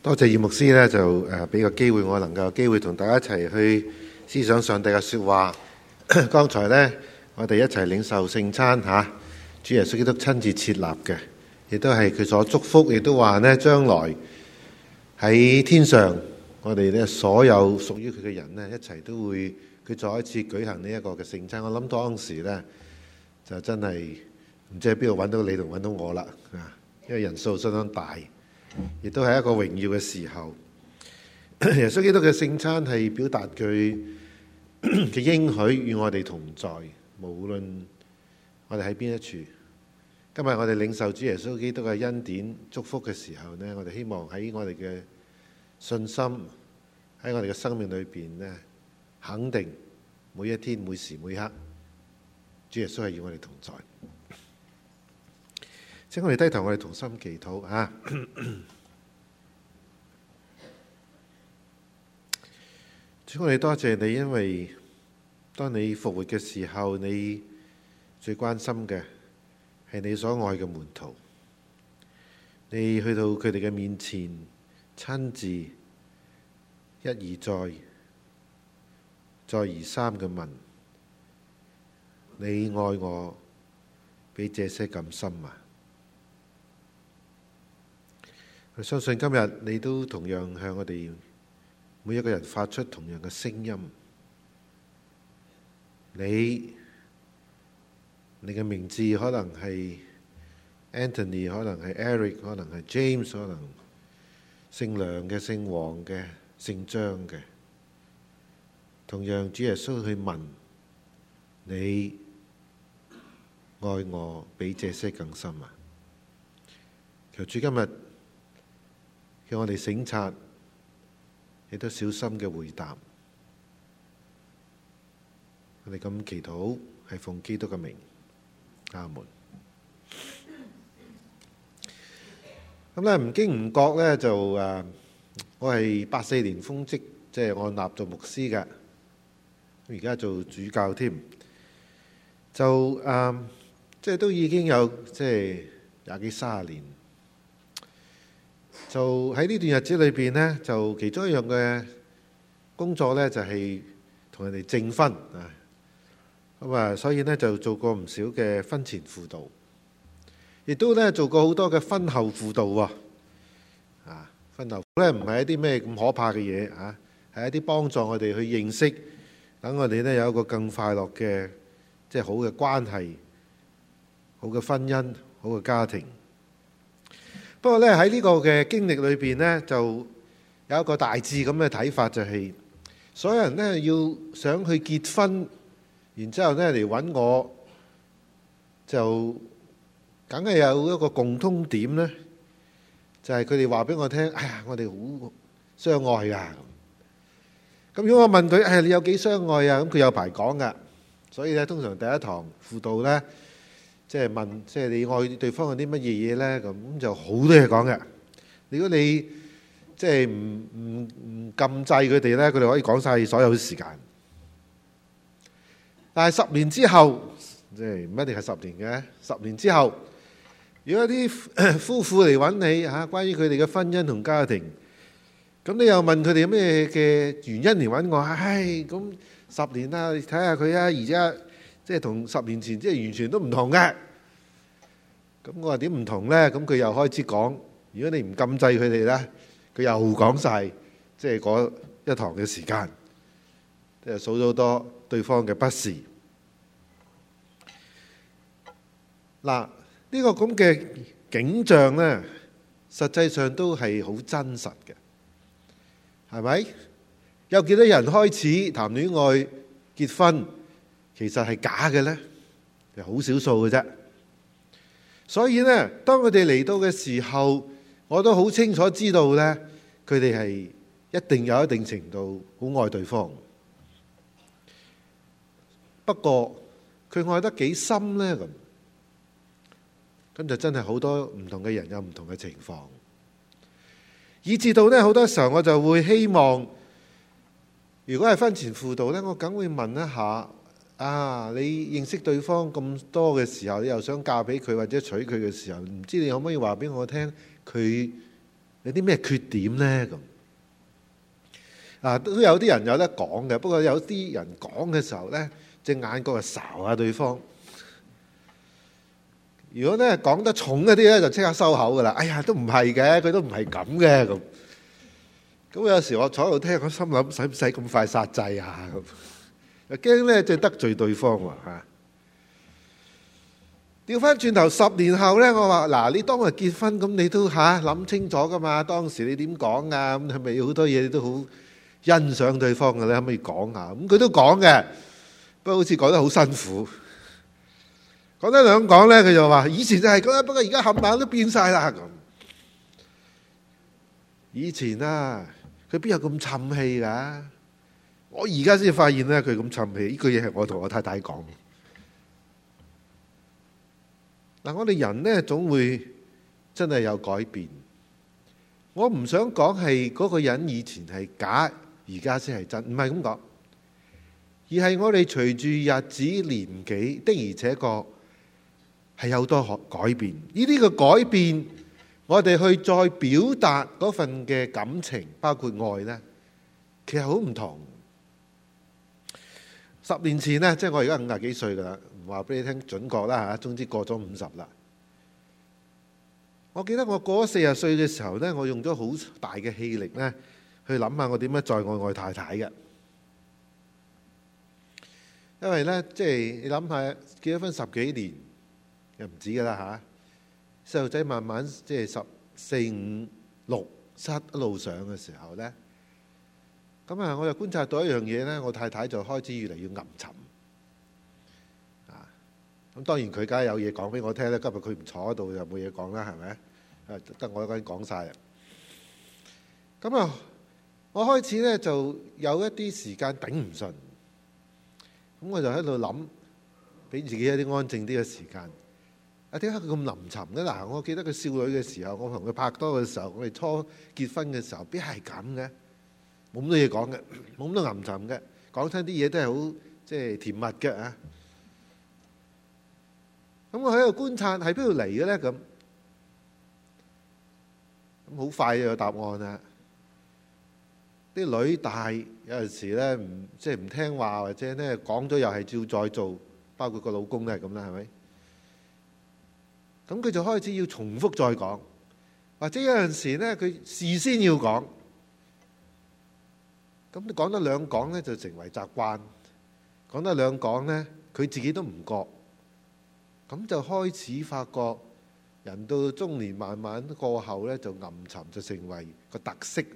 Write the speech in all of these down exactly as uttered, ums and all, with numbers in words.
多謝葉牧師咧，就誒俾個機會我能夠有機會同大家一齊去思想上帝嘅說話。剛才咧，我哋一齊領受聖餐吓，主耶穌基督親自設立嘅，亦都係佢所祝福，亦都話呢將來喺天上，我哋咧所有屬於佢嘅人呢，一齊都會佢再一次舉行呢一個嘅聖餐。我諗當時咧就真係唔知喺邊度揾到你同揾到我啦啊，因為人數相當大。亦都係一個榮耀嘅時候，耶穌基督嘅聖餐係表達佢嘅應許與我哋同在，無論我哋喺邊一處。今日我哋領受主耶穌基督嘅恩典祝福嘅時候呢，我哋希望喺我哋嘅信心，喺我哋嘅生命裏邊呢，肯定每一天每時每刻，主耶穌係與我哋同在。請我哋低頭，我哋同心祈禱啊！主，我哋多謝你，因為當你復活嘅時候，你最關心嘅係你所愛嘅門徒。你去到佢哋嘅面前，親自一而再、再而三嘅問：你愛我比這些更深嗎？我相信今日你都同樣向我哋每一個人發出同樣嘅聲音。你你嘅名字可能係 Anthony， 可能係 Eric， 可能係 James， 可能姓梁嘅、姓黃嘅、姓張嘅。同樣主耶穌去問你愛我比這些更深嗎？求主今日叫我哋省察，亦都小心嘅回答。我哋咁祈禱，係奉基督嘅名，阿門。咁咧唔經唔覺咧就誒，我係八四年封職，即係按立做牧師嘅，而家做主教添。就誒，即係都已經有即係廿幾卅年。就喺呢段日子裏邊呢，就其中一樣嘅工作呢，就係同人哋證婚啊。咁啊，所以呢，就做過唔少嘅婚前輔導，亦都呢做過好多嘅婚後輔導喎。啊，婚後咧唔係一啲咩咁可怕嘅嘢啊，係一啲幫助我哋去認識，等我哋呢有一個更快樂嘅即係好嘅關係、好嘅婚姻、好嘅家庭。不過咧喺呢個嘅經歷裏邊呢，就有一個大致咁嘅睇法，就係所有人呢要想去結婚，然之後呢嚟揾我，就梗係有一個共通點呢，就係佢哋話俾我聽：哎呀，我哋好相愛啊！咁如果我問佢：哎，你有幾相愛啊？咁佢有排講噶。所以咧，通常第一堂輔導呢，即係問，即係你愛對方有啲乜嘢嘢咧？咁就好多嘢講嘅。如果你即係唔唔唔禁制佢哋咧，佢哋可以講晒所有時間。但係十年之後，即係唔一定係十年嘅。十年之後，如果啲夫婦嚟揾你嚇，關於佢哋嘅婚姻同家庭，咁你又問佢哋有咩嘅原因嚟揾我？唉，咁十年啦，你睇下佢啊，而家即係同十年前即係完全都唔同嘅。咁我話點唔同呢？咁佢又開始講。如果你唔禁制佢哋呢，佢又講晒即係嗰一堂嘅時間，即係數咗好多對方嘅不是。嗱，呢個咁嘅景象呢，實際上都係好真實嘅，係咪？有幾多人開始談戀愛結婚，其實係假嘅呢？係好少數嘅啫。所以呢，當佢哋嚟到嘅時候，我都好清楚知道呢，佢哋係一定有一定程度好愛對方。不過佢愛得幾深呢？咁咁就真係好多唔同嘅人有唔同嘅情況，以至到呢，好多時候我就會希望，如果係婚前輔導呢，我梗會問一下。啊！你認識對方咁多嘅時候，你又想嫁俾佢或者娶佢嘅時候，唔知你可唔可以話俾我聽，佢有啲咩缺點呢？咁啊，都有啲人有得講嘅，不過有啲人講嘅時候呢，隻眼角就睄下對方。如果咧講得重一啲咧，就即刻收口噶啦。哎呀，都唔係嘅，佢都唔係咁嘅咁。咁有時我坐喺度聽，我心諗使唔使咁快殺制啊？咁又驚咧，即係得罪對方喎嚇。調翻轉頭十年後咧，我話嗱，你當日結婚咁，你都嚇諗清楚噶嘛？當時你點講啊？咁係咪好多嘢你都好欣賞對方嘅咧？可唔可以講下？咁佢都講嘅，不過好似講得好辛苦。講得兩講咧，佢就話以前就係咁啦，不過而家冚唪唥都變晒啦咁。以前啊，佢邊有咁沉氣噶？我而家先發現咧，佢咁沉氣。呢句嘢係我同我太太講。嗱，我哋人咧總會真係有改變。我唔想講係嗰個人以前係假，而家先係真，唔係咁講，而係我哋隨住日子年紀的而且確係有多學改變。呢啲嘅改變，我哋去再表達嗰份嘅感情，包括愛呢，其實好唔同。十年前呢，即係我而家五十幾歲噶啦，唔話俾你聽準確啦嚇，總之過咗五十啦。我記得我過咗四十歲嘅時候呢，我用咗好大嘅氣力呢，去諗下我點樣再愛愛太太嘅。因為呢，即係你諗下結咗婚十幾年，又唔止噶啦嚇，細路仔慢慢即係十四五六七一路上嘅時候呢，咁啊，我又觀察到一樣嘢呢，我太太就開始越嚟越陰沉啊。咁當然佢梗係有嘢講俾我聽咧。今日佢唔坐喺度就冇嘢講啦，係咪？啊，得我一個人講晒啦。咁啊，我開始呢就有一啲時間頂唔順，咁我就喺度諗，俾自己一啲安靜啲嘅時間。啊，點解佢咁陰沉嘅？嗱，我記得佢少女嘅時候，我同佢拍拖嘅時候，我哋初結婚嘅時候，邊係咁嘅？冇咁多嘢講嘅，冇咁多陰沉嘅，講親啲嘢都係好即係甜蜜嘅啊！咁我喺度觀察，喺邊度嚟嘅咧？咁咁好快就有答案啦！啲女大有陣時咧，唔即係唔聽話，或者咧講咗又係照再做，包括個老公都係咁啦，係咪？咁佢就開始要重複再講，或者有陣時咧，佢事先要講。咁你講得兩講咧，就成為習慣；講得兩講咧，佢自己都唔覺。咁就開始發覺，人到中年慢慢過後咧，就陰沉，就成為個特色嚟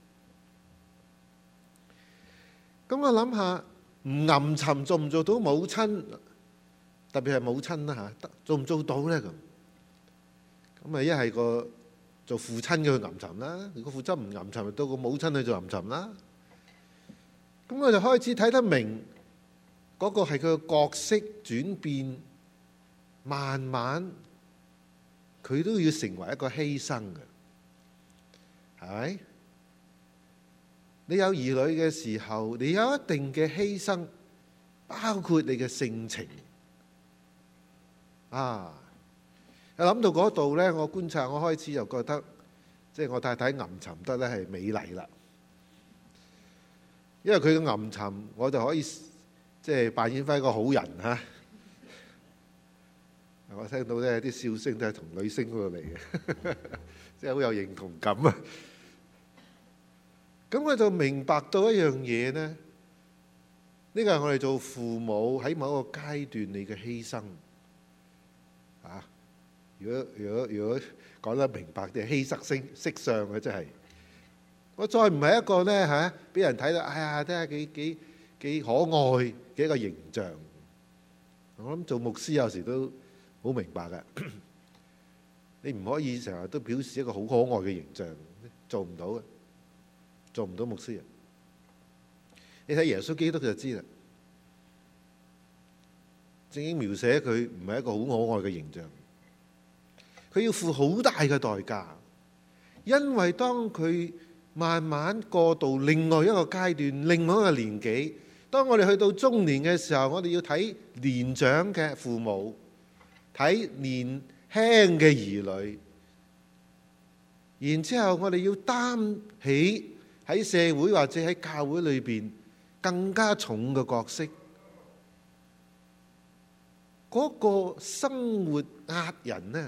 嘅。咁我諗下，唔陰沉做唔做到母親？特別係母親啦嚇，做唔做到咧咁？咁啊，一係個做父親嘅去陰沉啦，如果父親唔陰沉，咪到個母親去做陰沉啦。咁我就開始睇得明嗰個係佢嘅角色轉變，慢慢佢都要成為一個犧牲嘅，係咪？你有兒女嘅時候，你有一定嘅犧牲，包括你嘅性情啊。諗到嗰度呢，我觀察，我開始就覺得，即係我太太陰沉得咧係美麗啦。因為佢嘅陰沉，我就可以即係扮演翻一個好人嚇。我聽到咧啲笑聲都係從女聲嗰度嚟嘅，即係好有認同感啊！咁我就明白到一樣嘢呢，呢個係我哋做父母喺某一個階段你嘅犧牲啊！如果如果如果講得明白啲，犧牲色色相嘅真係。我再唔係一個咧嚇，俾人睇到，哎呀，睇下幾幾幾可愛嘅一個形象。我諗做牧師有時都好明白嘅，你唔可以成日都表示一個好可愛嘅形象，做唔到嘅，做唔到牧師。你睇耶穌基督就知啦，正經描寫佢唔係一個好可愛嘅形象，佢要付好大嘅代價，因為當佢慢慢過渡另外一個階段，另外一個年紀。當我哋去到中年嘅時候，我哋要睇年長嘅父母，睇年輕嘅兒女， 然之後我哋要擔起喺社會或者喺教會裏邊更加重嘅角色。嗰個生活壓人呢，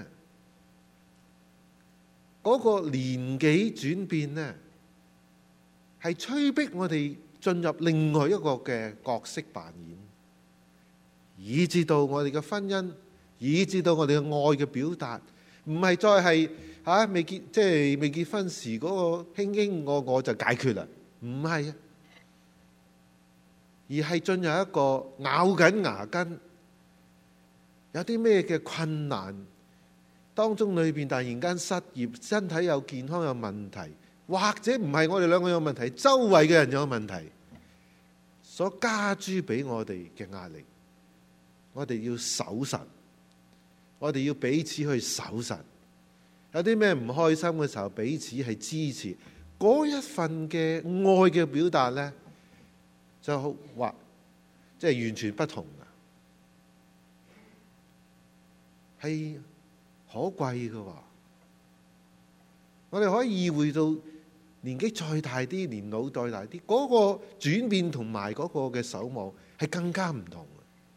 嗰個年紀轉變呢，係催逼我哋進入另外一個嘅角色扮演，以至到我哋嘅婚姻，以至到我哋嘅愛嘅表達，唔係再係嚇未結，即係未結婚時嗰個卿卿我我就解決啦，唔係啊，而係進入一個咬緊牙根，有啲咩嘅困難當中裏邊突然間失業，身體有健康有問題，或者唔係我哋兩個有問題，周圍嘅人有問題，所加諸俾我哋嘅壓力，我哋要守實，我哋要彼此去守實。有啲咩唔開心嘅時候，彼此係支持，嗰一份嘅愛嘅表達呢，就話即係完全不同嘅，係可貴嘅喎。我哋可以意會到年紀再大啲，年老再大啲，嗰個轉變同埋嗰個嘅守望係更加唔同。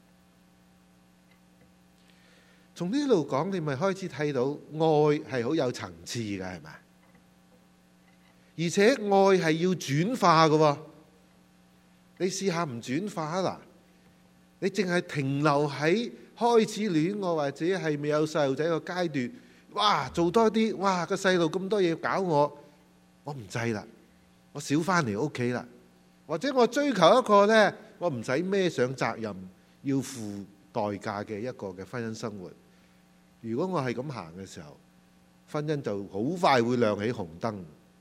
從呢度講，你咪開始睇到愛係好有層次嘅，係咪？而且愛係要轉化嘅。你試下唔轉化嗱，你淨係停留喺開始戀愛或者係未有細路仔個階段，哇，做多啲，哇，個細路咁多嘢搞我，我唔制啦，我少翻嚟屋企啦，或者我追求一個呢，我唔使孭上責任要付代價嘅一個嘅婚姻生活。如果我係咁行嘅時候，婚姻就好快會亮起紅燈，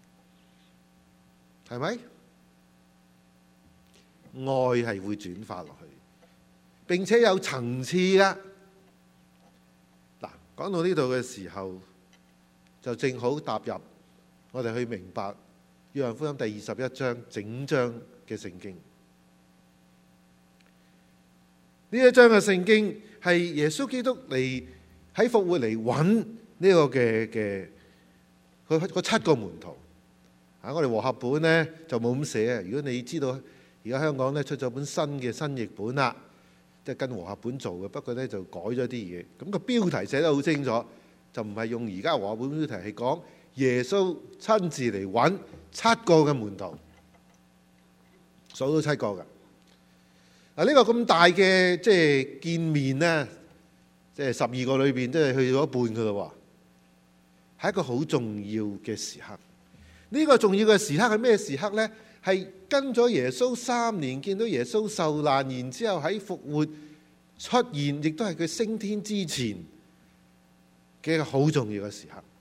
係咪？愛係會轉化落去，並且有層次㗎。嗱，講到呢度嘅時候，就正好踏入我哋去明白約翰福音第二十一章整章嘅聖經。呢一章嘅聖經係耶穌基督嚟喺復活嚟揾呢個嘅嘅佢嗰七個門徒啊！我哋和合本咧就冇咁寫啊。如果你知道而家香港咧出咗本新嘅新譯本啦，即係跟和合本做嘅，不過咧就改咗啲嘢。咁個標題寫得好清楚，就唔係用而家和合本標題，係講耶穌親自嚟揾七個嘅門徒，數到七個㗎。嗱，呢個咁大嘅即係見面咧，即係十二個裏邊，即係去咗一半噶咯喎，係一個好重要嘅時刻。呢個重要嘅時刻係咩時刻呢？係跟咗耶穌三年，見到耶穌受難，然之後喺復活出現，亦都係佢升天之前嘅一個好重要嘅時刻。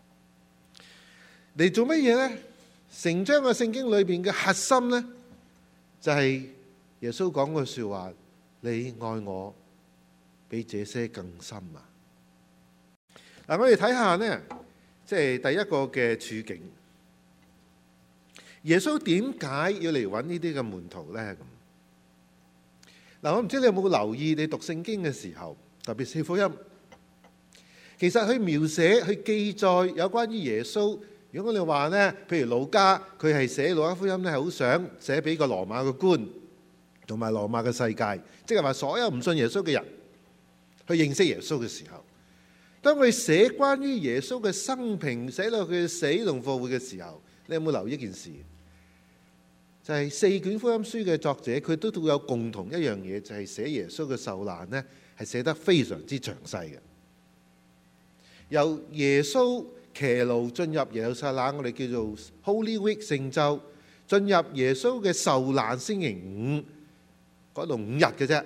嚟做乜嘢呢？成章嘅聖經裏邊嘅核心呢，就係耶穌講個說話：你愛我比這些更深啊！嗱，我哋睇下呢，即係第一個嘅處境。耶穌點解要嚟揾呢啲嘅門徒呢？咁嗱，我唔知你有冇留意，你讀聖經嘅時候，特別四福音，其實佢描寫、佢記載有關於耶穌。如果我哋話呢，譬如路加，佢係寫路加福音呢，係好想寫俾個羅馬嘅官同埋羅馬嘅世界，即係話所有唔信耶穌嘅人去認識耶穌嘅時候，當佢寫關於耶穌嘅生平，寫到佢死同復活嘅時候，你有冇留意一件事？就係四卷福音書嘅作者，佢都都有共同一樣嘢，就係寫耶穌嘅受難呢，係寫得非常之詳細嘅。由耶穌騎驢進入耶路撒冷，我哋叫做 Holy Week 聖週，進入耶穌嘅受難星期五嗰度五日嘅啫。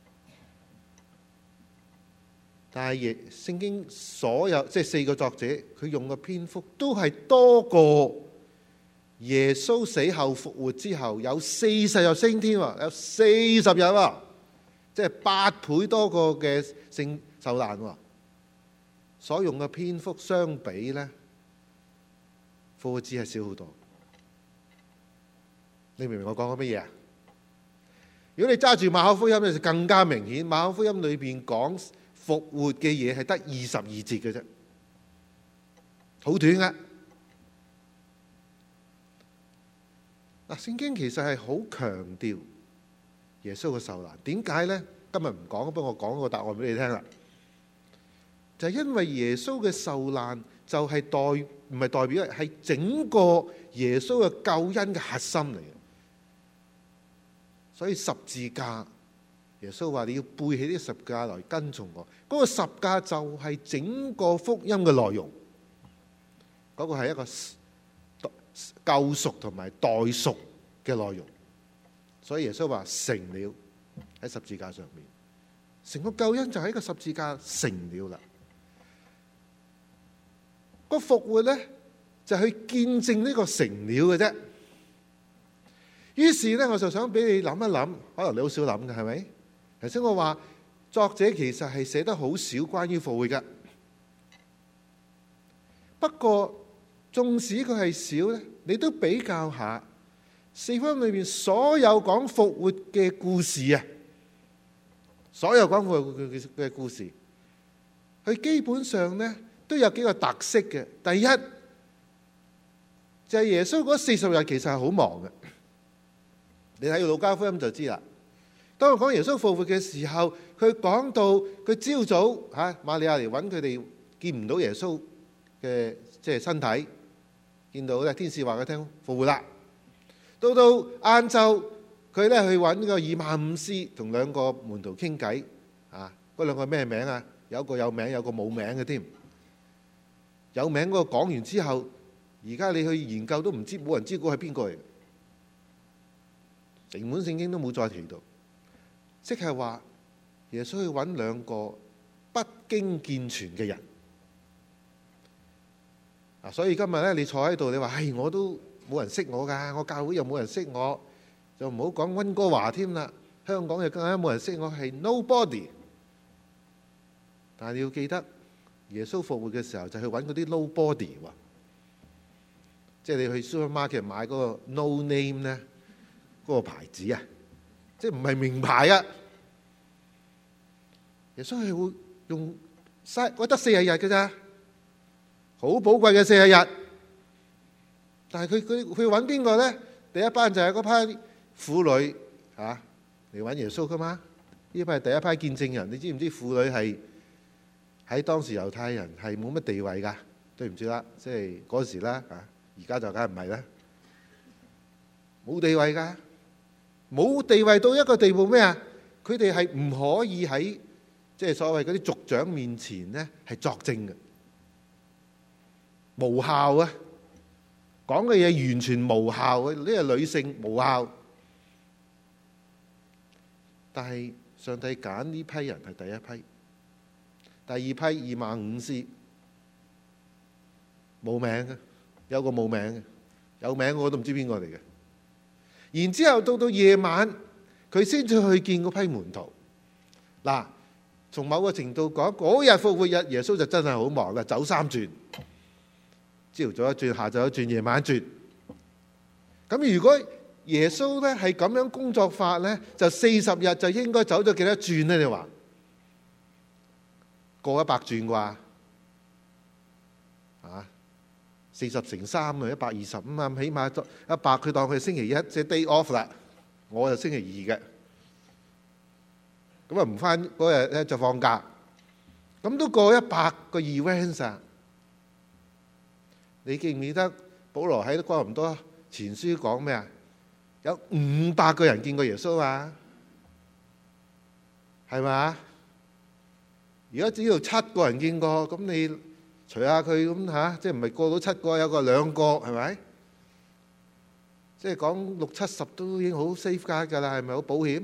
但係聖經所有即係四個作者，佢用嘅篇幅都係多過耶穌死後復活之後有四十日升天，有四十日啊，即係八倍多個嘅聖受難。所用嘅篇幅相比咧，復活節係少好多。你明唔明我講緊乜嘢啊？如果你揸住馬可福音咧，就更加明顯。馬可福音裏邊講復活嘅嘢係得二十二節嘅啫，好短嘅。 嗱，聖經其實係好強調耶穌嘅受難。點解呢？今日唔講，不過我講個答案俾你聽啦。就係因為耶穌嘅受難就係代唔係代表係整個耶穌嘅救恩嘅核心嚟嘅。所以十字架，耶穌話你要背起啲十字架來跟從我。嗰個十字架就係整個福音嘅內容。嗰個係一個救贖同埋代贖嘅內容。所以耶穌話成了，喺十字架上面，成個救恩就喺個十字架成了啦。個復活呢，就去見證呢個成了嘅啫。於是呢，我就想俾你諗一諗，可能你好少諗嘅，係咪？頭先我話作者其實係寫得好少關於復活嘅，不過縱使佢係少呢，你都比較下四福音裏面所有講復活嘅故事啊，所有講復活嘅故事，佢基本上呢都有幾個特色嘅。第一就係耶穌嗰四十日其實係好忙嘅。你睇《路加福音》就知啦。當我講耶穌復活嘅時候，佢講到佢朝早嚇瑪利亞嚟揾佢哋，見唔到耶穌嘅即係身體，見到咧天使話佢聽復活啦。到到晏晝，佢咧去揾個以馬忤斯同兩個門徒傾偈。啊，嗰兩個咩名啊？有個有名，有個冇名嘅添。有名嗰個講完之後，而家你去研究都唔知，冇人知嗰係邊個嚟。整本聖經都冇再提到，即係話耶穌去揾兩個不經見傳嘅人。啊，所以今日咧，你坐喺度，你話唉，我都冇人識我㗎，我教會又冇人識我，就唔好講溫哥華添啦。香港又更加冇人識我，係 nobody。但係你要記得，耶穌復活嘅時候就去揾嗰啲 nobody 喎，即係你去 supermarket 買嗰個 no name 咧。嗰個牌子啊，即係唔係名牌啊？耶穌係會用嘥，我得四十日嘅咋，好寶貴嘅四十日。但係佢佢佢揾邊個咧？第一班就係嗰批婦女嚇嚟揾耶穌噶嘛？呢批係第一批見證人。你知唔知婦女係喺當時猶太人係冇乜地位㗎？對唔住啦，即係嗰時啦嚇，而家就梗係唔係啦，冇地位㗎。冇地位到一個地步咩啊？佢哋係唔可以喺即係所謂嗰啲族長面前咧係作證嘅，無效啊！講嘅嘢完全無效嘅，呢個女性無效。但係上帝揀呢批人係第一批，第二批以馬忤斯冇名嘅，有個冇名嘅，有名我都唔知邊個嚟嘅。然之後到到夜晚，佢先至去見嗰批門徒。嗱，從某個程度講，嗰日復活日，耶穌就真係好忙啦，走三轉，朝早一轉，下晝一轉，夜晚一轉。咁如果耶穌咧係咁樣工作法咧，就四十日就應該走咗幾多轉咧？你話過一百轉啩？啊？四十乘三啊，一百二十五啊，起碼一百。佢當佢星期一即係 day off 啦，我就星期二嘅，咁啊唔翻嗰日咧就放假，咁都過一百個 events 啊！你記唔記得保羅喺哥林多前書講咩啊？有五百個人見過耶穌啊，係嘛？而家只要七個人見過，咁你除下佢咁嚇，即係唔係過到七個，有個兩個係咪？即係講六七十都已經好 safeguard㗎啦，係咪好保險？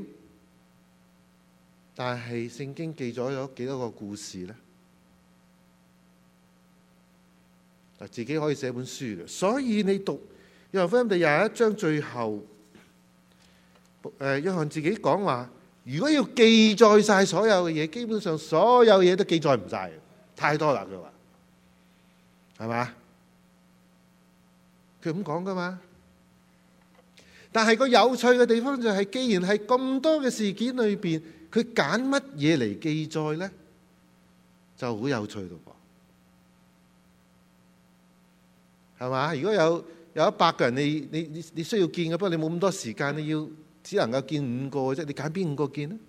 但係聖經記咗咗幾多個故事咧？嗱，自己可以寫本書嘅。所以你讀約翰福音第廿一章最後，誒約翰自己講話，如果要記載晒所有嘅嘢，基本上所有嘢都記載唔晒，太多啦。佢話。係嘛？佢咁講噶嘛？但係個有趣嘅地方就係，既然係咁多嘅事件裏邊，佢揀乜嘢嚟記載咧，就好有趣咯噃。係嘛？如果有有一百個人你，你你你需要見嘅，不過你冇咁多時間，你要只能夠見五個嘅啫，你揀邊五個見呢？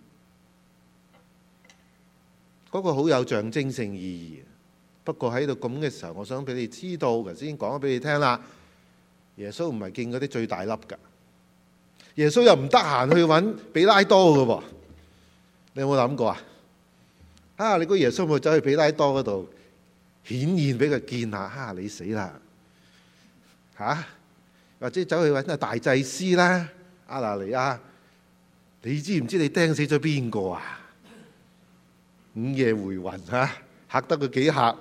嗰個好有象徵性意義。不過喺度咁嘅時候，我想俾你知道，頭先講咗俾你聽啦。耶穌唔係見嗰啲最大粒噶，耶穌又唔得閒去揾彼拉多噶喎。你有冇諗過啊？啊，你估耶穌會走去彼拉多嗰度顯現俾佢見下？哈，你死啦！吓，或者走去揾阿大祭司啦，亞拿尼亞，你知唔知你釘死咗邊個啊？午夜回魂吓，嚇得佢幾嚇。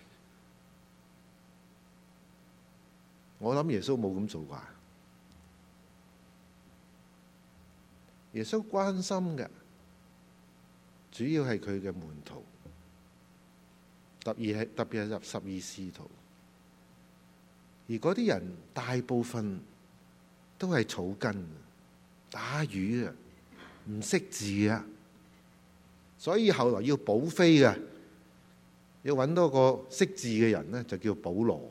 我諗耶穌冇咁做啩。耶穌關心嘅主要係佢嘅門徒，特別係特別係入十二使徒，而嗰啲人大部分都係草根，打魚啊，唔識字啊，所以後來要補飛嘅，要揾多個識字嘅人呢，就叫保羅。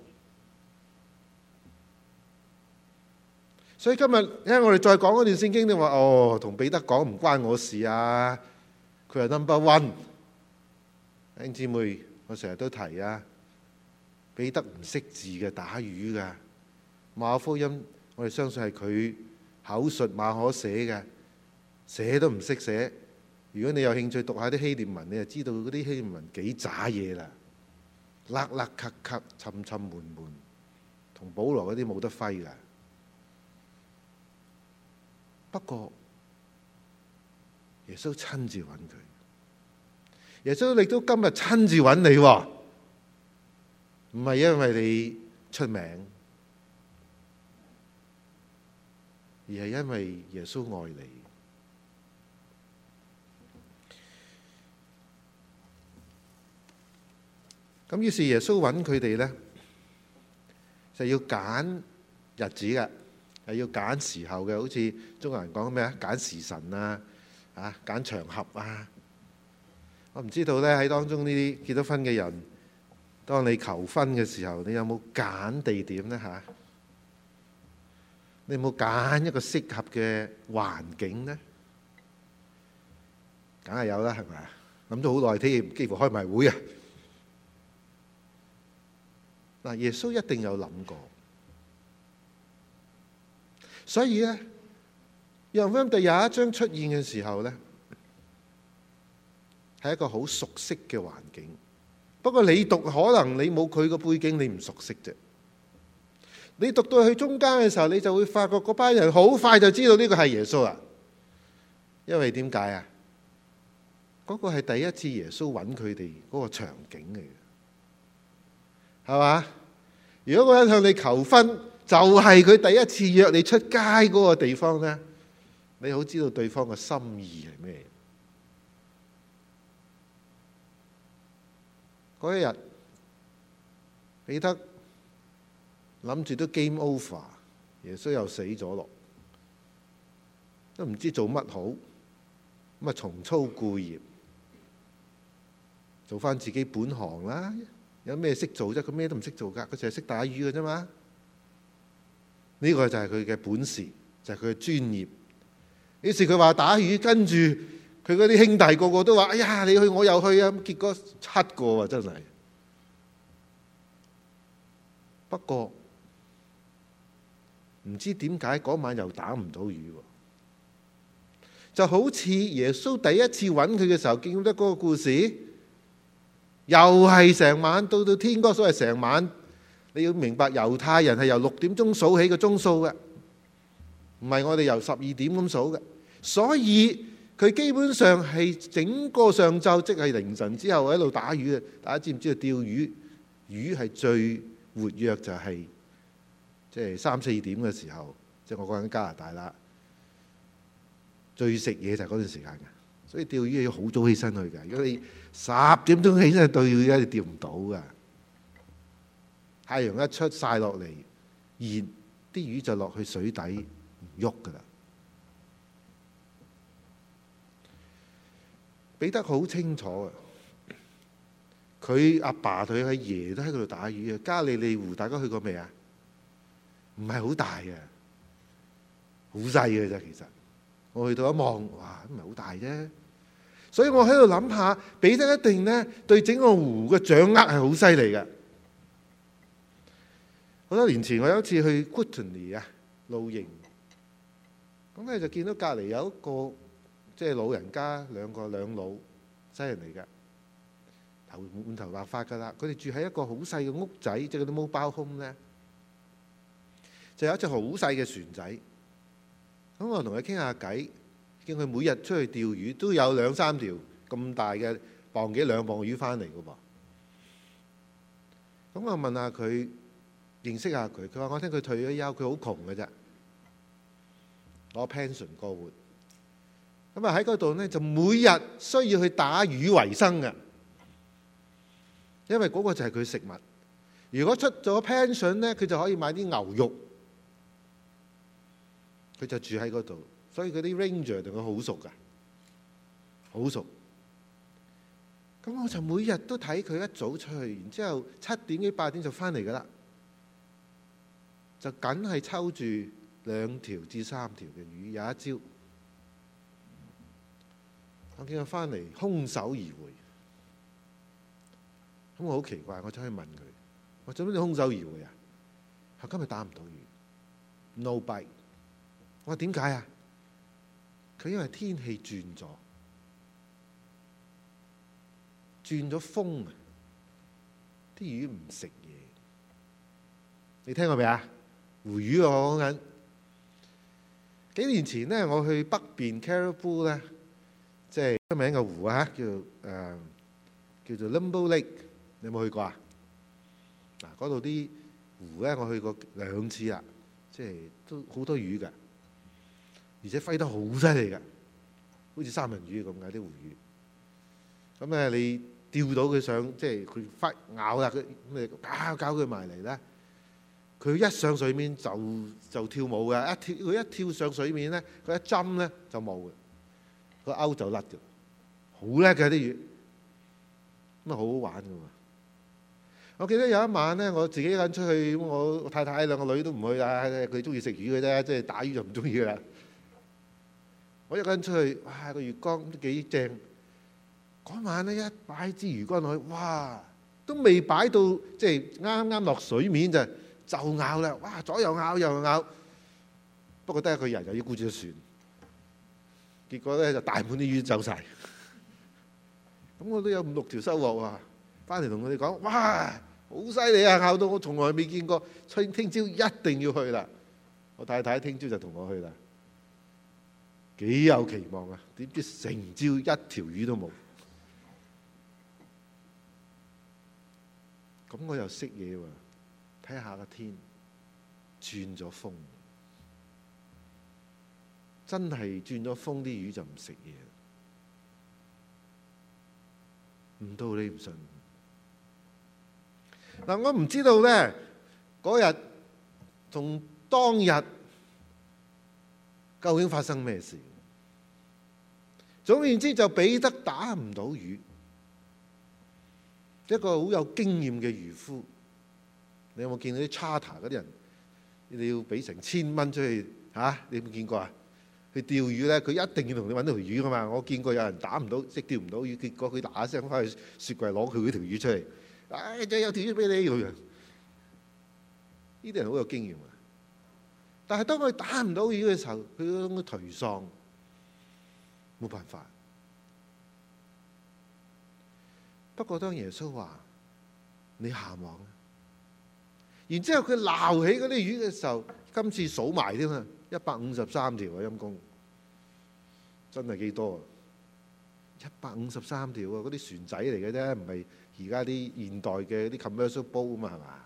所以今日因為我哋再講嗰段聖經，你話哦，同彼得講唔關我事啊，佢係 number one。弟兄姊妹，我成日都提啊，彼得唔識字嘅，打魚嘅。馬可福音我哋相信係佢口述馬可寫嘅，寫都唔識寫。如果你有興趣讀下啲希臘文，你就知道嗰啲希臘文幾渣嘢啦，甩甩咳咳、沉沉悶悶，同保羅嗰啲冇得揮噶。不過耶穌親自揾佢，耶穌亦都今日親自揾你，唔係因為你出名，而係因為耶穌愛你。咁於是耶穌揾佢哋咧，就要揀日子嘅。係要揀時候嘅，好似中國人講咩啊？揀時辰啊，啊揀場合啊。我唔知道咧，喺當中呢啲結咗婚嘅人，當你求婚嘅時候，你有冇揀地點咧嚇？你有冇揀一個適合嘅環境咧？梗係有啦，係咪啊？諗咗好耐添，幾乎開埋會啊！嗱，耶穌一定有諗過。所以咧，約翰福音第廿一章出現嘅時候咧，係一個好熟悉嘅環境。不過你讀可能你冇佢個背景，你唔熟悉啫。你讀到去中間嘅時候，你就會發覺嗰班人好快就知道呢個係耶穌啦。因為點解啊？嗰個係第一次耶穌揾佢哋嗰個場景嚟嘅，係嘛？如果嗰人向你求婚，就係佢第一次約你出街嗰個地方咧，你好知道對方嘅心意係咩？嗰一日，彼得諗住都 game over，耶穌又死咗咯，都唔知做乜好，咁啊重操故業，做翻自己本行啦。有咩識做啫？佢咩都唔識做噶，佢淨係識打魚嘅啫嘛。呢個就係佢嘅本事，就係佢嘅專業。於是佢話打魚，跟住佢嗰啲兄弟個個都話：哎呀，你去我又去啊！結果七個啊，真係。不過唔知點解嗰晚又打唔到魚，就好似耶穌第一次揾佢嘅時候，記唔記得嗰個故事？又係成晚到到天光，所謂成晚。你要明白，猶太人係由六點鐘數起個鐘數嘅，唔係我哋由十二點咁數嘅。所以佢基本上係整個上晝，即係凌晨之後喺度打魚嘅。大家知唔知道釣魚？魚係最活躍就係即係三四點嘅時候，即係我講緊加拿大啦。最食嘢就係嗰段時間嘅，所以釣魚要好早起身去嘅。如果你十點鐘起身去釣魚，你釣唔到㗎。太陽一出曬落嚟，熱啲魚就落去水底唔喐噶啦。彼得好清楚啊，佢阿爸同佢阿爺都喺嗰度打魚啊。加利利湖大家去過未啊？ 唔係好大嘅，好細嘅啫。其實我去到一望，哇，唔係好大啫。所以我喺度諗下，彼得一定咧對整個湖嘅掌握係好犀利嘅。好多年前我有一次去 Kootenay 啊露營，咁咧就見到隔離有一個即係老人家，兩個兩老西人嚟嘅，頭滿頭白髮噶啦。佢哋住喺一個好細嘅屋仔，即係嗰啲 mobile home 咧，就有一隻好細嘅船仔。咁我同佢傾下偈，見佢每日出去釣魚都有兩三條咁大嘅磅幾兩磅魚翻嚟噶噃。咁我問下佢，認識下佢，佢話我聽佢退咗休，佢好窮嘅啫，攞 pension 過活。咁啊喺嗰度咧就每日需要去打魚為生嘅，因為嗰個就係佢食物。如果出咗 pension 咧，佢就可以買啲牛肉，佢就住喺嗰度。所以嗰啲 ranger 同佢好熟噶，好熟。咁我就每日都睇佢一早出去，然之後七點幾八點就翻嚟噶啦，就梗係抽住兩條至三條嘅魚。有一朝我見佢翻嚟空手而回，咁我好奇怪，我走去問佢：我做乜你空手而回啊？佢今日打唔到魚 ，no bite。我話點解啊？佢因為天氣轉咗，轉咗風啊，啲魚唔食嘢。你聽過未啊？湖魚我講緊。幾年前咧，我去北邊 Caribou 咧，即係出名嘅湖啊，叫做誒、呃、叫做 Limbo Lake。你有冇去過啊？嗱，嗰度啲湖咧，我去過兩次啦，即係都好多魚㗎。而且揮得好犀利㗎，好似三文魚咁嘅啲湖魚。咁咧，你釣到佢上，即係佢揮咬啦，佢咁你搞搞佢埋嚟咧，佢一上水面就就跳舞嘅。一跳佢一跳上水面咧，佢一針咧就冇嘅，個鈎就甩嘅。好叻嘅啲魚，咁啊好好玩㗎嘛。我記得有一晚咧，我自己一個人出去，我太太兩個女都唔去啦，佢中意食魚嘅啫，即係打魚就唔中意㗎啦。我一個人出去，哇！個魚缸都幾正。嗰晚咧，一擺支魚竿落去，哇！都未擺到，即係啱啱落水面就就咬啦！哇！左右咬右咬。不過得一個人又要顧住隻船，結果咧就大滿啲魚走晒。咁我都有五六條收穫啊！翻嚟同佢哋講：哇！好犀利啊！咬到我從來未見過。所以聽朝一定要去啦。我太太聽朝就同我去啦。幾有期望啊！點知成朝一條魚都冇。咁我又識嘢喎，睇下個天轉咗風，真係轉咗風，啲魚就唔食嘢。唔到你唔信。嗱，我唔知道咧，嗰日同當日究竟發生咩事？總言之，就彼得打唔到魚。一個好有經驗嘅漁夫，你有冇見到啲 charter 嗰啲人？你要俾成千蚊出去嚇、啊？你有冇見過啊？去釣魚咧，佢一定要同你揾到條魚噶嘛。我見過有人打唔到，即係釣唔到魚，結果佢嗱一聲翻去雪櫃攞佢嗰條魚出嚟，唉，真係有條魚俾你咁樣。呢啲人好有經驗啊！但係當佢打唔到魚嘅時候，佢嗰種頹喪，冇辦法。不過當耶穌話你下網，然之後佢撈起嗰啲魚嘅時候，今次數埋添啊，一百五十三條啊，陰公，真係幾多啊？一百五十三條啊，嗰啲船仔嚟嘅啫，唔係而家啲現代嘅啲 commercial boat 啊嘛，係嘛？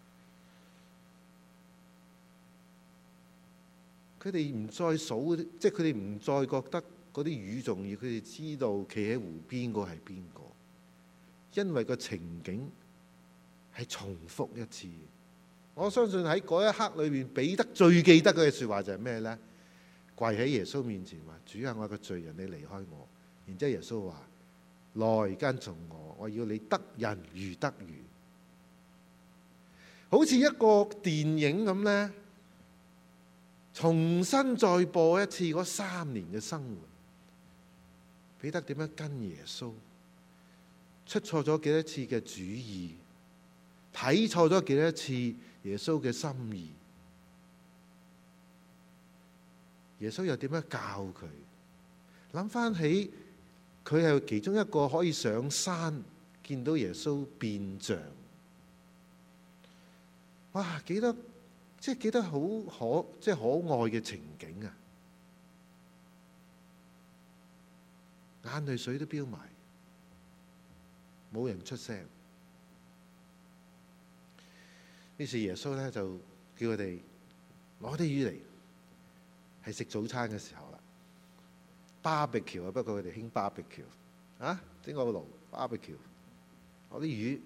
佢哋唔再數，即係佢哋唔再覺得嗰啲魚重要，佢哋知道企喺湖邊個係邊個，因為個情景係重複一次。我相信喺嗰一刻裏面，彼得最記得嘅説話就係咩呢？跪喺耶穌面前話：主啊，我係個罪人，你離開我。然之後耶穌話：來跟從我，我要你得人如得魚。好似一個電影咁呢， 重新再播一次嗰三年嘅生活。彼得點樣跟耶穌？出錯咗幾多次嘅主意？睇錯咗幾多次耶穌嘅心意？耶穌又點樣教佢？諗翻起佢係其中一個可以上山見到耶穌變像。哇！幾多即係幾多好可即係可愛嘅情景啊！眼淚水都飆埋，冇人出聲。於是耶穌咧就叫佢哋攞啲魚嚟，係食早餐嘅時候啦。barbecue啊，不過佢哋興 barbecue 啊，整個爐 barbecue，攞啲魚。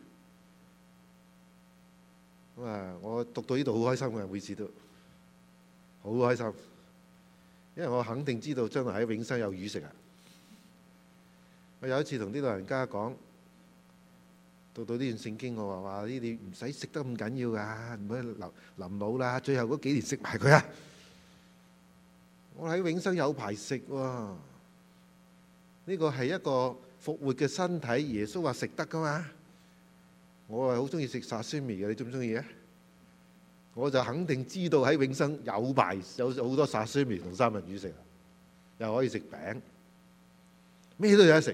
咁啊，我讀到呢度好開心嘅，每次都好開心，因為我肯定知道將來喺永生有魚食啊！我有一次同啲老人家講，讀到呢段聖經，我話話呢啲唔使食得咁緊要㗎，唔好臨臨老啦，最後嗰幾年食埋佢啊！我喺永生有排食喎，呢個係一個復活嘅身體，耶穌話食得㗎嘛。我係好中意食沙西米嘅，你中唔中意啊？我就肯定知道喺永生有排有好多沙西米同三文魚食，又可以食餅，咩都有得食。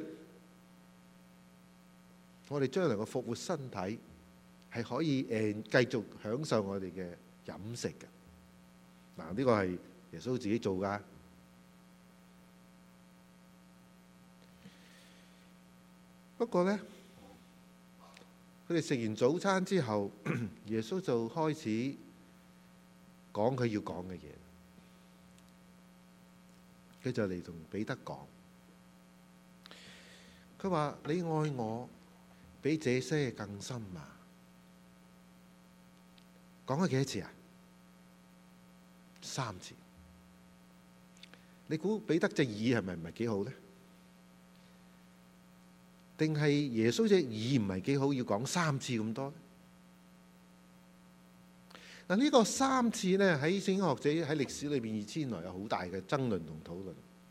我哋將來個復活身體係可以誒繼續享受我哋嘅飲食嘅。嗱，呢個係耶穌自己做㗎。不過咧，佢哋食完早餐之後，耶穌就開始講佢要講嘅嘢。佢就嚟同彼得講，佢話：你愛我比這些更深嘛？講咗幾多次啊？三次。你估彼得隻耳係咪唔係幾好咧？定係耶穌隻耳唔係幾好，要講三次咁多？嗱，呢個三次呢，喺聖經學者喺歷史裏邊二千年來有好大嘅爭論同討論。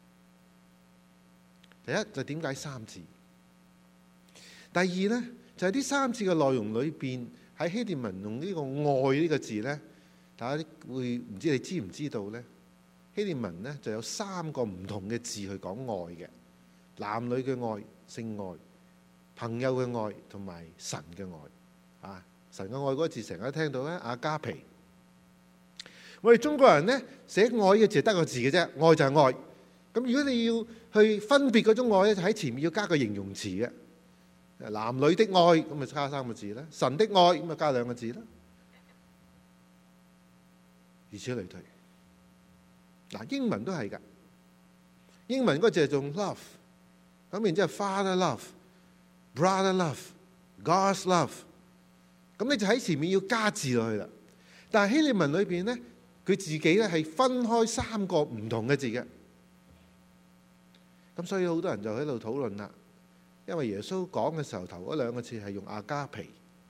第一就點解三次？第二呢，就係呢三次嘅內容裏邊，喺希臘文用呢個愛呢個字呢，大家會唔知你知唔知道呢？希臘文呢就有三個唔同嘅字去講愛嘅，男女嘅愛、性愛、朋友嘅愛同埋神嘅愛。啊，神嘅愛嗰個字成日都聽到咧，阿加皮。我哋中國人呢，寫愛嘅字得個字嘅啫，愛就係愛。咁如果你要去分別嗰種愛咧，就喺前面要加個形容詞嘅。男女的愛咁咪加三個字啦，神的愛咁咪加兩個字啦，如此類推。嗱，英文都係㗎，英文嗰個字係用 love， 咁然之後 father love、brother love、God's love， 咁你就喺前面要加字落去啦。但係希臘文裏邊咧，佢自己咧係分開三個唔同嘅字嘅，咁所以好多人就喺度討論啦。因為耶穌講嘅時候頭嗰兩個字係用阿加皮，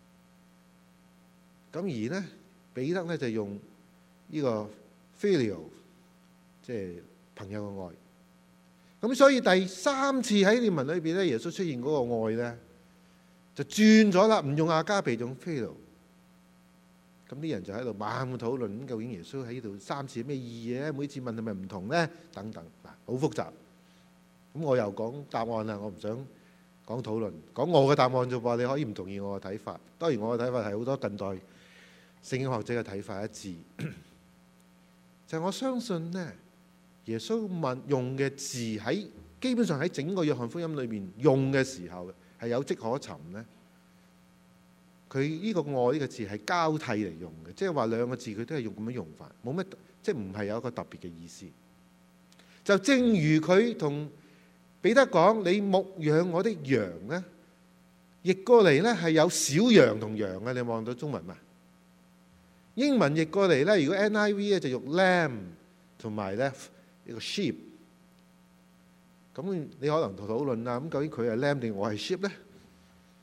咁而呢彼得咧就用呢個 filial， 即係朋友嘅愛。咁所以第三次喺經文裏邊咧，耶穌出現嗰個愛咧就轉咗啦，唔用阿加皮，用 filial。咁啲人就喺度猛討論，咁究竟耶穌喺呢度三次咩意義咧？每次問係咪唔同咧？等等，嗱，好複雜。咁我又講答案啦，我唔想講討論，講我嘅答案啫噃。你可以唔同意我嘅睇法，當然我嘅睇法係好多近代聖經學者嘅睇法一致。就係我相信呢，耶穌問用嘅字喺基本上喺整個約翰福音裏面用嘅時候係有跡可尋呢。佢呢個愛呢個字係交替嚟用嘅，即係話兩個字佢都係用咁樣用法，冇乜即係唔係有一個特別嘅意思。就正如佢同彼得講：你牧養我的羊咧，譯過嚟咧係有小羊同羊嘅。你望到中文嘛？英文譯過嚟咧，如果 N I V 咧就用 lamb 同埋咧呢個 sheep。咁你可能討論啦，咁究竟佢係 lamb 定我係 sheep 咧？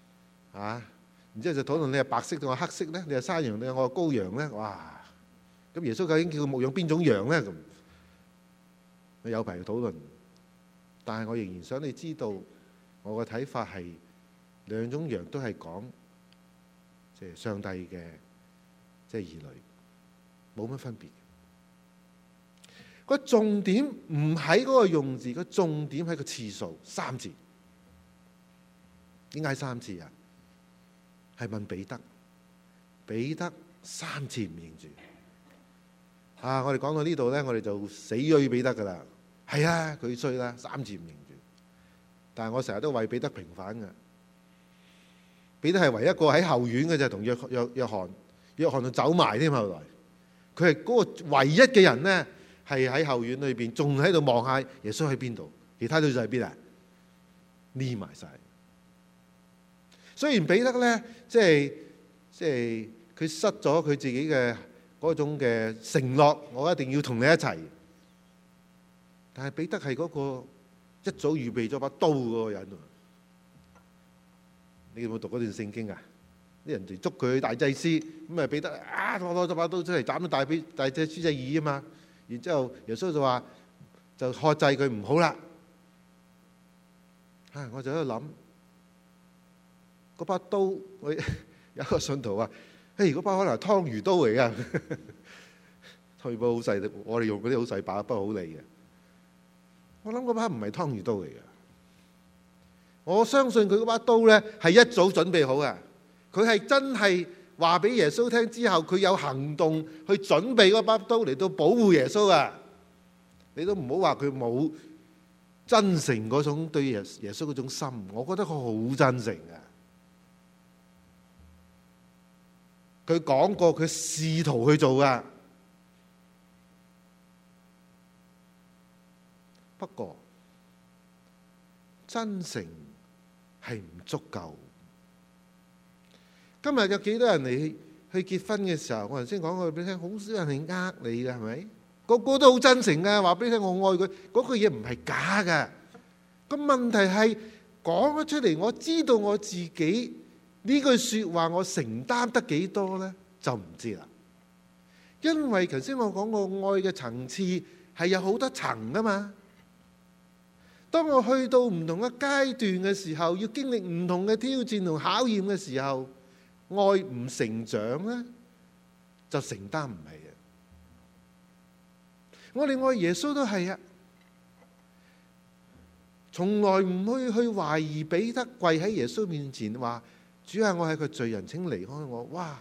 啊，然之後就討論你係白色定我黑色咧？你係山羊定我係羔羊咧？哇！ 咁耶穌究竟叫佢牧養邊種羊咧？咁有排討論，但係我仍然想你知道，我嘅睇法係兩種羊都係講即係上帝嘅即係兒女，冇乜分別。個重點唔喺嗰個用字，個重點喺個次數，三次。點解三次啊？係問彼得，彼得三次唔認住。啊！我哋講到呢度咧，我哋就死咗彼得噶啦。係啊，佢衰啦，三次唔認住。但係我成日都為彼得平反噶。彼得係唯一一個喺後院嘅啫，同約約約翰，約翰就走埋添。後來佢係嗰個唯一嘅人咧，係喺後院裏邊仲喺度望下耶穌喺邊度，其他都就喺邊啊？匿埋晒。雖然彼得咧，即係即係佢失咗佢自己嘅嗰種嘅承諾，我一定要同你一齊。但係彼得係嗰個一早預備咗把刀嗰個人。你有冇讀嗰段聖經啊？啲人哋捉佢去大祭司，咁啊彼得啊攞攞咗把刀出嚟斬咗大比大隻豬隻耳啊嘛。然之後耶穌就話就喝制佢唔好啦。啊，我就喺度諗嗰把刀，我有一個信徒話：嘿，嗰把可能係湯魚刀嚟噶。湯魚刀好細，我哋用嗰啲好細把，不過好利嘅。我諗嗰把唔係湯魚刀嚟嘅。我相信佢嗰把刀咧係一早準備好嘅。佢係真係話俾耶穌聽之後，佢有行動去準備嗰把刀嚟到保護耶穌啊！你都唔好話佢冇真誠嗰種對耶耶穌嗰種心，我覺得佢好真誠嘅。佢講過，佢試圖去做噶。不過真誠係唔足夠。今日有幾多人嚟去結婚嘅時候，我頭先講過俾你聽，好少人係呃你嘅，係咪？個個都好真誠嘅，話俾你聽我愛佢，嗰句嘢唔係假嘅。個問題係講咗出嚟，我知道我自己呢句說話我承擔得幾多呢？就唔知啦。因為頭先我講過愛嘅層次係有好多層噶嘛。當我去到唔同嘅階段嘅時候，要經歷唔同嘅挑戰同考驗嘅時候，愛唔成長呢，就承擔唔起啊！我哋愛耶穌都係啊，從來唔去去懷疑彼得跪喺耶穌面前話：主啊，我係個罪人，請離開我。哇！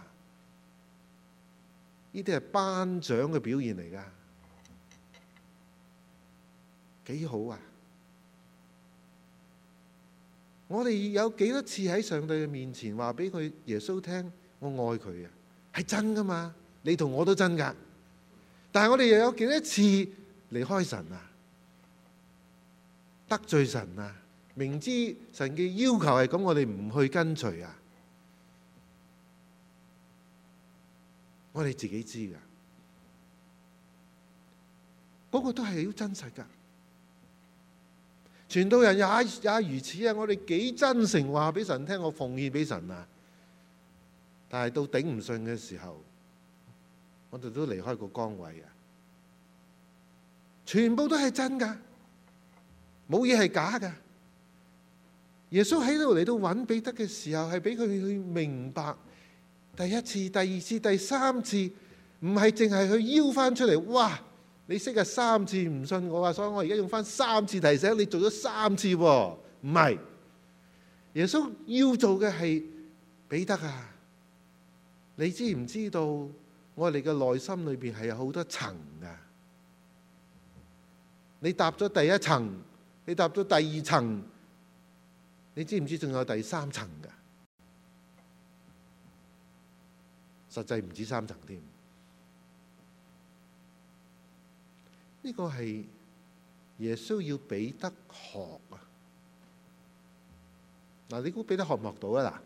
呢啲係頒獎嘅表現嚟噶，幾好啊！我哋有幾多次喺上帝嘅面前話俾佢耶穌聽，我愛佢啊，係真噶嘛？你同我都真噶。但係我哋又有幾多次離開神啊，得罪神啊？明知神嘅要求係咁，我哋唔去跟隨啊？我哋自己知噶，嗰個都係好真實噶。傳道人也也如此啊！我哋幾真誠話俾神聽，我奉獻俾神啊！但係到頂唔順嘅時候，我哋都離開個崗位啊！全部都係真噶，冇嘢係假噶。耶穌喺度嚟到揾彼得嘅時候，係俾佢去明白，第一次、第二次、第三次，唔係淨係去邀翻出嚟，哇！你識啊，三次唔信我啊，所以我而家用翻三次提醒你，做咗三次喎。唔係，耶穌要做嘅係彼得啊！你知唔知道我哋嘅內心裏邊係有好多層噶？你踏咗第一層，你踏咗第二層，你知唔知仲有第三層噶？實際唔止三層添。呢個係耶穌要彼得學啊！嗱，你估彼得學唔學到啊？嗱，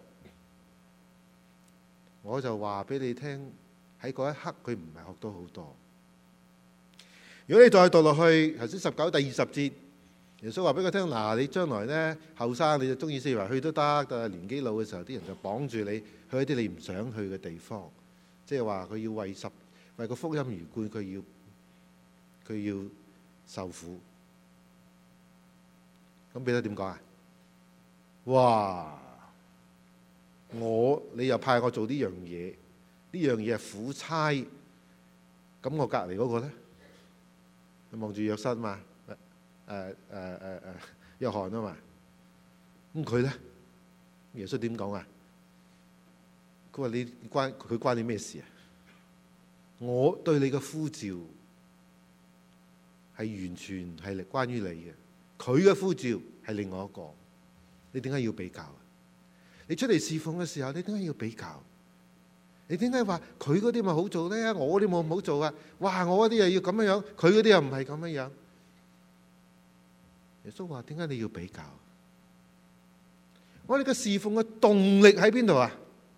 我就話俾你聽，喺嗰一刻佢唔係學到好多。如果你再讀落去，頭先十九第二十節，耶穌話俾佢聽：嗱，你將來咧後生你就中意四圍去都得，但係年紀老嘅時候，啲人就綁住你去一啲你唔想去嘅地方。即係話佢要為十為個福音而故，佢要佢要受苦。咁彼得點講啊？哇！我你又派我做呢樣嘢，呢樣嘢係苦差，咁我隔離嗰個咧，望住約瑟嘛，誒誒誒誒誒約翰啊嘛，咁佢咧，耶穌點講啊？佢話你關佢關你咩事啊？我對你嘅呼召係完全係關於你嘅，佢嘅呼召係另外一個，你點解要比較啊？你出嚟侍奉嘅時候，你點解要比較？你點解話佢嗰啲咪好做咧？我啲冇咁好做啊！哇！我嗰啲又要咁樣樣，佢嗰啲又唔係咁樣樣。耶穌話：點解你要比較？我哋嘅侍奉嘅動力喺邊度啊？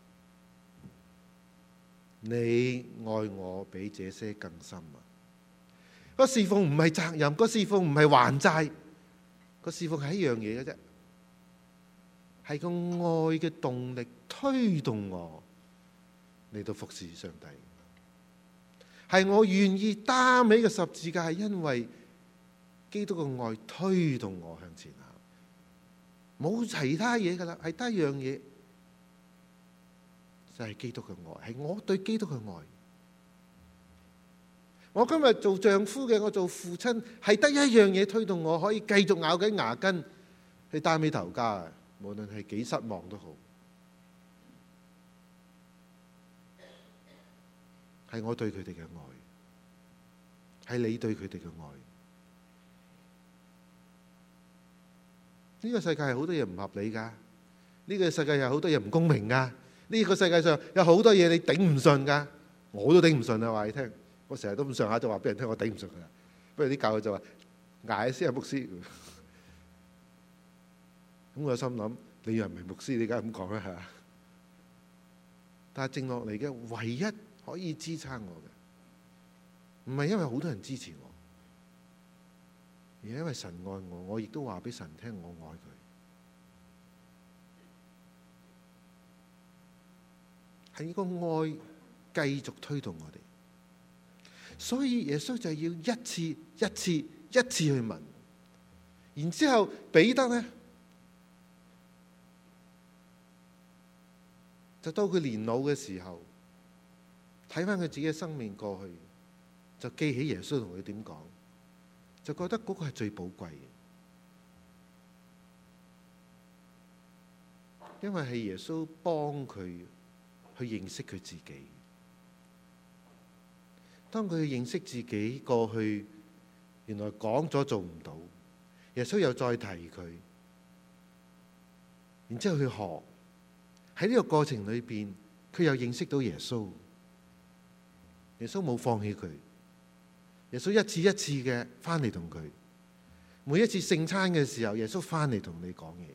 你愛我比這些更深啊！個侍奉唔係責任，個侍奉唔係還債，個侍奉係一樣嘢嘅啫。係個愛嘅動力推動我嚟到服侍上帝，係我願意擔起個十字架，係因為基督嘅愛推動我向前行，冇其他嘢噶啦，係得一樣嘢，就係基督嘅愛，係我對基督嘅愛。我今日做丈夫嘅，我做父親，係得一樣嘢推動我可以繼續咬緊牙根去擔起頭家嘅。無論係幾失望都好，係我對佢哋嘅愛，係你對佢哋嘅愛。呢個世界係好多嘢唔合理噶，呢個世界有好多嘢唔公平噶，呢個世界上有好多嘢你頂唔順噶，我都頂唔順啊！話你聽，我成日都咁上下就話俾人聽，我頂唔順噶啦。不如啲教佢就話捱先係牧師。咁我心諗，你又唔係牧師，你梗係咁講啦嚇。但係靜落嚟嘅唯一可以支撐我嘅，唔係因為好多人支持我，而係因為神愛我，我亦都話俾神聽我愛佢，係呢個愛繼續推動我哋。所以耶穌就要一次一次一次去問，然之後彼得呢，就到佢年老嘅時候，睇翻佢自己嘅生命過去，就記起耶穌同佢點講，就覺得嗰個係最寶貴嘅，因為係耶穌幫佢去認識佢自己。當佢去認識自己過去，原來講咗做唔到，耶穌又再提佢，然之後去學。喺呢個過程裏邊，佢又認識到耶穌。耶穌冇放棄佢，耶穌一次一次嘅翻嚟同佢。每一次聖餐嘅時候，耶穌翻嚟同你講嘢。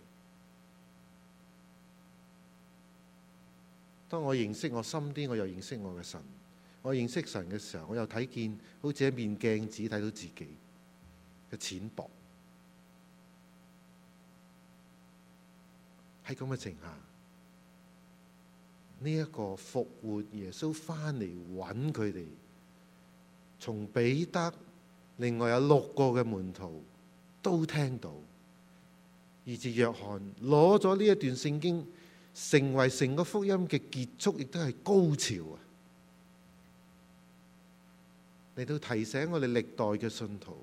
當我認識我深啲，我又認識我嘅神。我認識神嘅時候，我又睇見好似一面鏡子，睇到自己嘅淺薄。喺咁嘅情下，呢一個復活耶穌翻嚟揾佢哋，從彼得另外有六個嘅門徒都聽到，以至約翰攞咗呢一段聖經，成為成個福音嘅結束，亦都係高潮啊！嚟到提醒我哋歷代嘅信徒，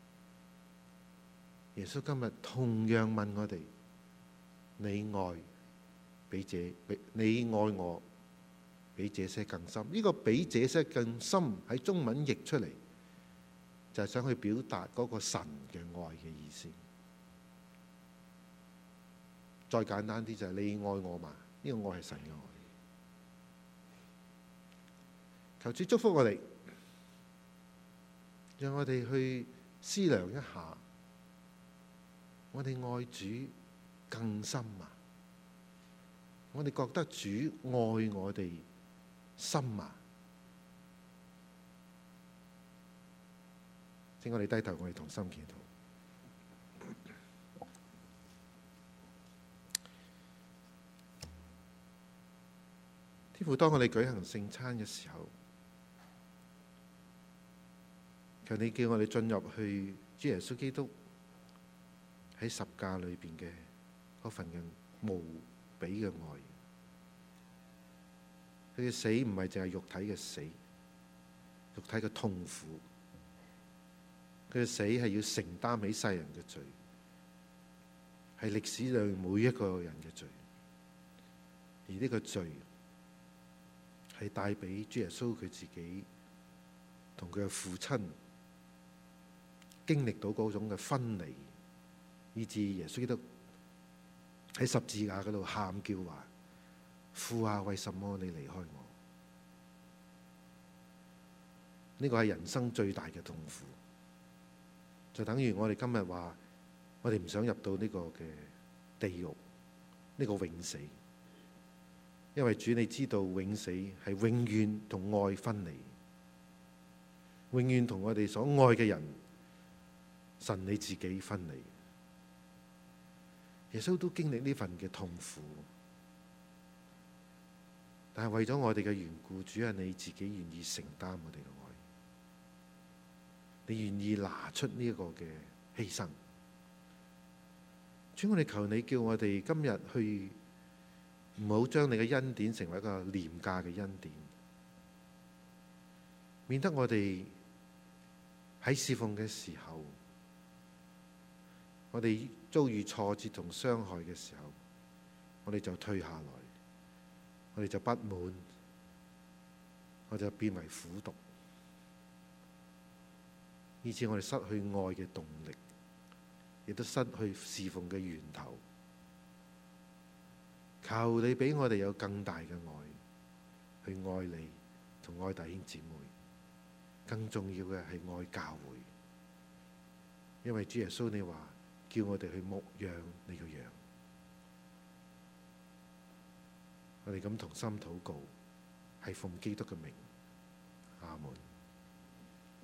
耶穌今日同樣問我哋：你愛比這比你愛我比這些更深？呢個比這些更深喺中文譯出嚟，就係想去表達嗰個神嘅愛嘅意思。再簡單啲就係你愛我嘛？呢個愛係神嘅愛。求主祝福我哋，讓我哋去思量一下，我哋愛主更深啊！我哋覺得主愛我哋深啊！請我哋低頭，我哋同心祈禱。天父，當我哋舉行聖餐嘅時候， 求你叫我哋進入去主耶穌基督喺十架裏邊嘅嗰份嘅無比嘅愛。佢嘅死唔係淨係肉體嘅死，肉體嘅痛苦。佢嘅死係要承擔起世人嘅罪，係歷史裏每一個人嘅罪。而呢個罪係帶俾主耶穌佢自己同佢嘅父親經歷到嗰種嘅分離，以致耶穌基督喺十字架嗰度喊叫話：父啊，為什麼你離開我？呢個係人生最大嘅痛苦，就等於我哋今日話我哋唔想入到呢個嘅地獄，呢個永死。因為主你知道永死係永遠同愛分離，永遠同我哋所愛嘅人神你自己分離。耶穌都經歷呢份嘅痛苦，但係為咗我哋嘅緣故，主係你自己願意承擔我哋嘅愛，你願意拿出呢一個嘅犧牲。主，我哋求你叫我哋今日去唔好將你嘅恩典成為一個廉價嘅恩典，免得我哋喺侍奉嘅時候，我哋遭遇挫折同傷害嘅時候，我哋就退下來，我哋就不滿，我就變為苦毒，以致我哋失去愛嘅動力，亦都失去侍奉嘅源頭。求你俾我哋有更大嘅愛，去愛你同愛弟兄姊妹，更重要嘅係愛教會，因為主耶穌你話叫我哋去牧養你個羊。我哋咁同心禱告，係奉基督嘅名，阿門。